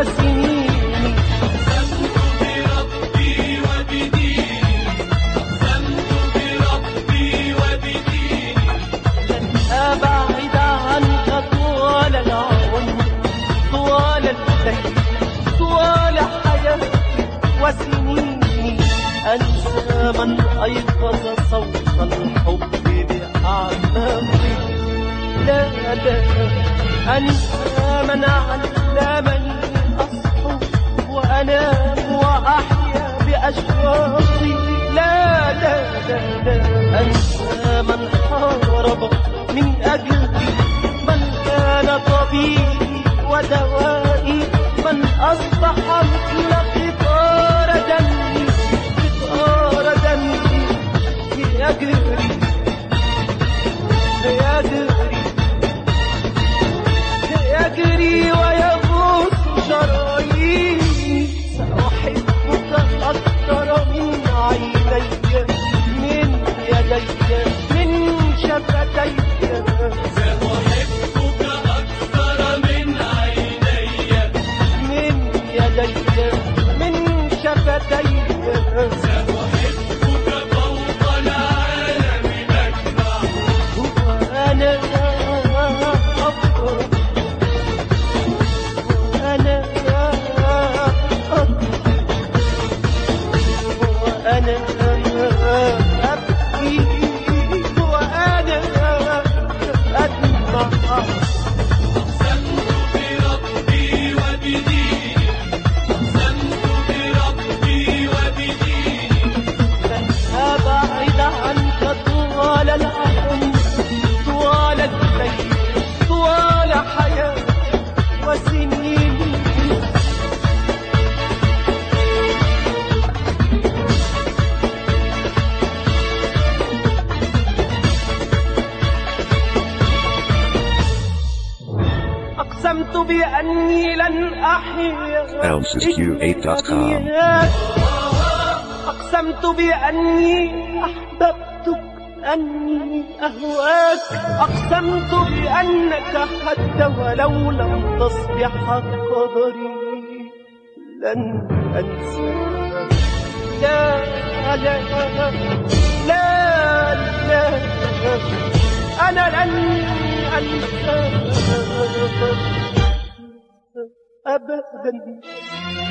وسنيني. أقسمت بربي وبديني، أقسمت بربي وبديني، لن أبعد عنك طوال العمر، طوال الليل، طوال حياتي وسنيني. أنسى من أيقظ صوت الحب بأعماقي، لا لا أنسى من علمني أصحو وأنام وأحيا بأشواقي، لا لا لا لا أنسى من حارب من أجلي، من كان طبيبي ودوائي، من أصبح مثل قطار دمي، قطار دمي يجري يجري يجري ويغوص شراييني. سأحبك أكثر من عيني، من يدي، من شفتي. سأحبك أكثر من عيني، من يدي، من شفتي. سأحبك فوق العالم أجمع. وأنا أفضل، وأنا أضحك، وأنا أبكي، وأنا أدمع. أقسمت بربي وبديني، أقسمت بربي وبديني، لن أبعد عنك طوال العمر، طوال الليل، طوال حياتي وسنيني. أقسمت بأني لن أحيا ElmsisQ8.com. أقسمت بأني أحببتك، أني أهواك. أقسمت بأنك حتى ولو لم تصبح قدري لن أنساك. لا لا لا لا أنا لن أنساك أبدا.